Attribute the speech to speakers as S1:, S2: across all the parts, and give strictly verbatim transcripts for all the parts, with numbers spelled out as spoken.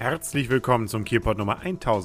S1: Herzlich willkommen zum Kielpot Nummer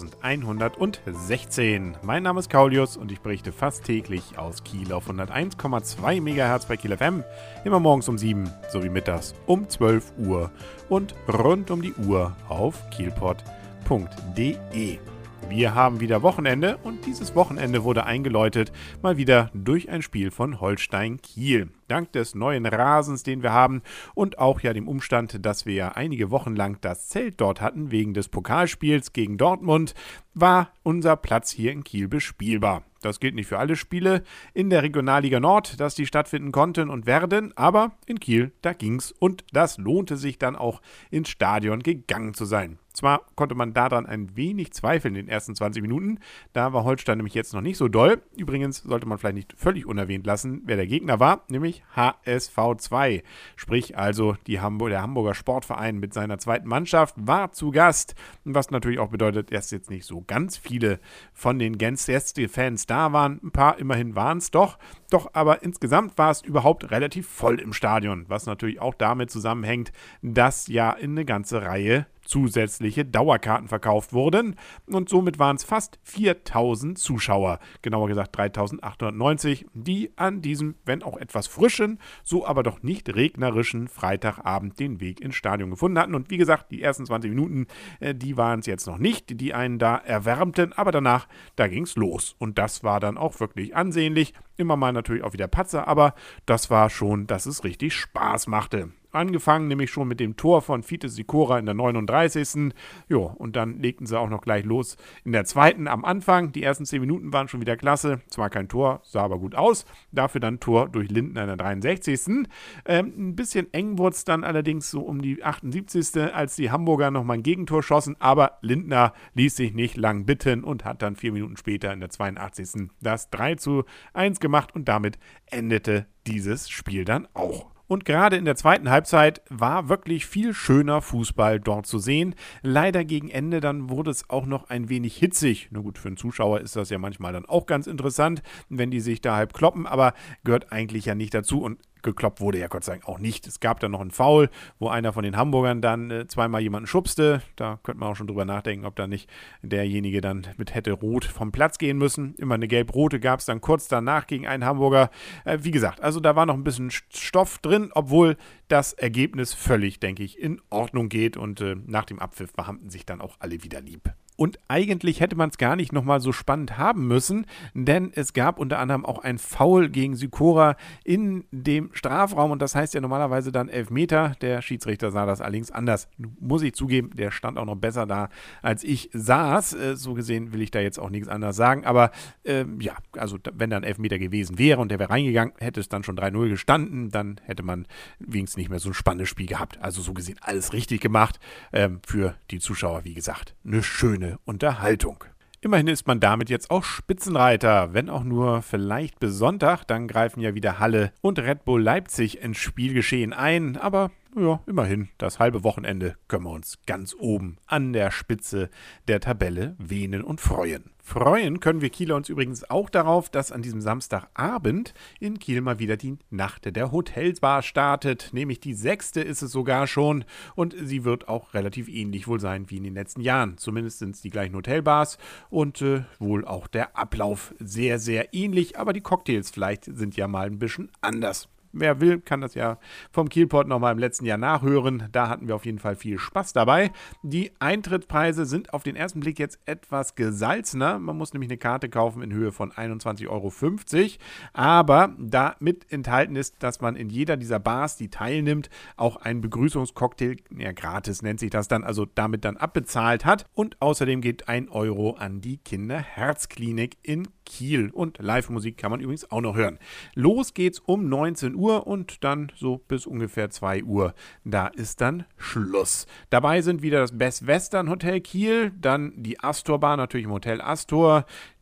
S1: elfhundertsechzehn. Mein Name ist Kaulius und ich berichte fast täglich aus Kiel auf hunderteins Komma zwei Megahertz bei Kiel F M, immer morgens um sieben sowie mittags um zwölf Uhr und rund um die Uhr auf kielpot punkt de. Wir haben wieder Wochenende und dieses Wochenende wurde eingeläutet mal wieder durch ein Spiel von Holstein Kiel. Dank des neuen Rasens, den wir haben und auch ja dem Umstand, dass wir ja einige Wochen lang das Zelt dort hatten wegen des Pokalspiels gegen Dortmund, war unser Platz hier in Kiel bespielbar. Das gilt nicht für alle Spiele in der Regionalliga Nord, dass die stattfinden konnten und werden, aber in Kiel, da ging's und das lohnte sich dann auch ins Stadion gegangen zu sein. Zwar konnte man daran ein wenig zweifeln in den ersten zwanzig Minuten, da war Holstein nämlich jetzt noch nicht so doll. Übrigens sollte man vielleicht nicht völlig unerwähnt lassen, wer der Gegner war, nämlich H S V zwei. Sprich also die Hamburg, der Hamburger Sportverein mit seiner zweiten Mannschaft war zu Gast. Was natürlich auch bedeutet, dass jetzt nicht so ganz viele von den Gäste-Fans da waren. Ein paar immerhin waren es doch. Doch aber insgesamt war es überhaupt relativ voll im Stadion. Was natürlich auch damit zusammenhängt, dass ja in eine ganze Reihe zusätzliche Dauerkarten verkauft wurden und somit waren es fast viertausend Zuschauer, genauer gesagt dreitausendachthundertneunzig, die an diesem, wenn auch etwas frischen, so aber doch nicht regnerischen Freitagabend den Weg ins Stadion gefunden hatten. Und wie gesagt, die ersten zwanzig Minuten, äh, die waren es jetzt noch nicht, die einen da erwärmten, aber danach, da ging es los. Und das war dann auch wirklich ansehnlich. Immer mal natürlich auch wieder Patzer, aber das war schon, dass es richtig Spaß machte. Angefangen nämlich schon mit dem Tor von Fiete Sikora in der neununddreißigsten Jo, und dann legten sie auch noch gleich los in der zweiten am Anfang. Die ersten zehn Minuten waren schon wieder klasse. Zwar kein Tor, sah aber gut aus. Dafür dann Tor durch Lindner in der dreiundsechzigsten Ähm, ein bisschen eng wurde es dann allerdings so um die achtundsiebzigste als die Hamburger nochmal ein Gegentor schossen. Aber Lindner ließ sich nicht lang bitten und hat dann vier Minuten später in der zweiundachtzigsten das drei zu eins gemacht. Und damit endete dieses Spiel dann auch. Und gerade in der zweiten Halbzeit war wirklich viel schöner Fußball dort zu sehen. Leider gegen Ende dann wurde es auch noch ein wenig hitzig. Na gut, für einen Zuschauer ist das ja manchmal dann auch ganz interessant, wenn die sich da halb kloppen, aber gehört eigentlich ja nicht dazu und gekloppt wurde ja Gott sei Dank auch nicht. Es gab dann noch einen Foul, wo einer von den Hamburgern dann äh, zweimal jemanden schubste. Da könnte man auch schon drüber nachdenken, ob da nicht derjenige dann mit hätte rot vom Platz gehen müssen. Immer eine gelb-rote gab es dann kurz danach gegen einen Hamburger. Äh, wie gesagt, also da war noch ein bisschen Stoff drin, obwohl das Ergebnis völlig, denke ich, in Ordnung geht und äh, nach dem Abpfiff verhammten sich dann auch alle wieder lieb. Und eigentlich hätte man es gar nicht nochmal so spannend haben müssen, denn es gab unter anderem auch ein Foul gegen Sikora in dem Strafraum und das heißt ja normalerweise dann Elfmeter. Der Schiedsrichter sah das allerdings anders. Muss ich zugeben, der stand auch noch besser da, als ich saß. Äh, so gesehen will ich da jetzt auch nichts anderes sagen, aber äh, ja, also wenn da ein Elfmeter gewesen wäre und der wäre reingegangen, hätte es dann schon drei null gestanden, dann hätte man wenigstens nicht mehr so ein spannendes Spiel gehabt. Also so gesehen alles richtig gemacht. Ähm, für die Zuschauer, wie gesagt, eine schöne Unterhaltung. Immerhin ist man damit jetzt auch Spitzenreiter, wenn auch nur vielleicht bis Sonntag, dann greifen ja wieder Halle und Red Bull Leipzig ins Spielgeschehen ein, aber ja, immerhin, das halbe Wochenende können wir uns ganz oben an der Spitze der Tabelle wähnen und freuen. Freuen können wir Kieler uns übrigens auch darauf, dass an diesem Samstagabend in Kiel mal wieder die Nacht der Hotelbar startet. Nämlich die sechste ist es sogar schon und sie wird auch relativ ähnlich wohl sein wie in den letzten Jahren. Zumindest sind es die gleichen Hotelbars und äh, wohl auch der Ablauf sehr, sehr ähnlich. Aber die Cocktails vielleicht sind ja mal ein bisschen anders. Wer will, kann das ja vom Kielpot nochmal im letzten Jahr nachhören. Da hatten wir auf jeden Fall viel Spaß dabei. Die Eintrittspreise sind auf den ersten Blick jetzt etwas gesalzener. Man muss nämlich eine Karte kaufen in Höhe von einundzwanzig Euro fünfzig. Aber damit enthalten ist, dass man in jeder dieser Bars, die teilnimmt, auch einen Begrüßungscocktail, ja gratis nennt sich das dann, also damit dann abbezahlt hat. Und außerdem geht ein Euro an die Kinderherzklinik in Kiel. Und Live-Musik kann man übrigens auch noch hören. Los geht's um neunzehn Uhr und dann so bis ungefähr zwei Uhr. Da ist dann Schluss. Dabei sind wieder das Best Western Hotel Kiel, dann die Astor Bar natürlich im Hotel Astor,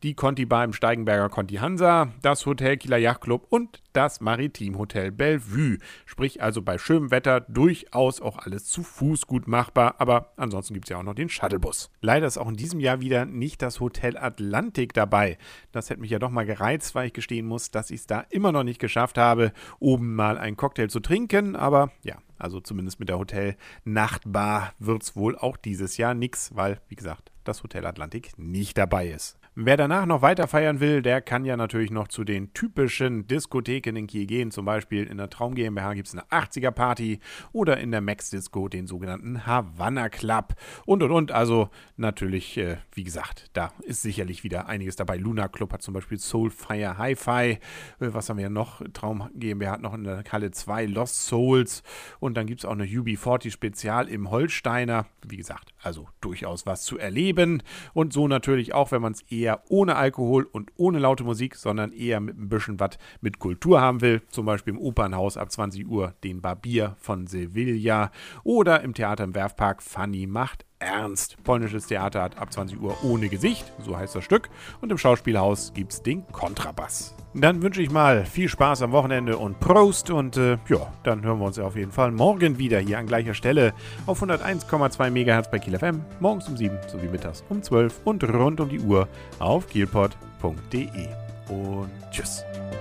S1: die Conti Bar im Steigenberger Conti Hansa, das Hotel Kieler Yachtclub und das Maritimhotel Bellevue. Sprich also bei schönem Wetter durchaus auch alles zu Fuß gut machbar, aber ansonsten gibt es ja auch noch den Shuttlebus. Leider ist auch in diesem Jahr wieder nicht das Hotel Atlantik dabei. Das hätte mich ja doch mal gereizt, weil ich gestehen muss, dass ich es da immer noch nicht geschafft habe, oben mal einen Cocktail zu trinken, aber ja, also zumindest mit der Hotel-Nachtbar wird es wohl auch dieses Jahr nix, weil, wie gesagt, das Hotel Atlantik nicht dabei ist. Wer danach noch weiter feiern will, der kann ja natürlich noch zu den typischen Diskotheken in Kiel gehen. Zum Beispiel in der Traum GmbH gibt es eine achtziger-Party oder in der Max Disco den sogenannten Havanna Club und und und. Also natürlich, äh, wie gesagt, da ist sicherlich wieder einiges dabei. Luna Club hat zum Beispiel Soulfire Hi-Fi. Äh, was haben wir noch? Traum GmbH hat noch in der Halle zwei Lost Souls. Und dann gibt es auch eine U B vierzig Spezial im Holsteiner. Wie gesagt, also durchaus was zu erleben. Und so natürlich auch, wenn man es eher ohne Alkohol und ohne laute Musik, sondern eher mit ein bisschen was mit Kultur haben will. Zum Beispiel im Opernhaus ab zwanzig Uhr den Barbier von Sevilla oder im Theater im Werfpark Fanny macht ernst. Polnisches Theater hat ab zwanzig Uhr ohne Gesicht, so heißt das Stück. Und im Schauspielhaus gibt es den Kontrabass. Dann wünsche ich mal viel Spaß am Wochenende und Prost. Und äh, ja, dann hören wir uns ja auf jeden Fall morgen wieder hier an gleicher Stelle auf hunderteins Komma zwei Megahertz bei Kiel F M. Morgens um sieben sowie mittags um zwölf und rund um die Uhr auf kielpot punkt de. Und tschüss.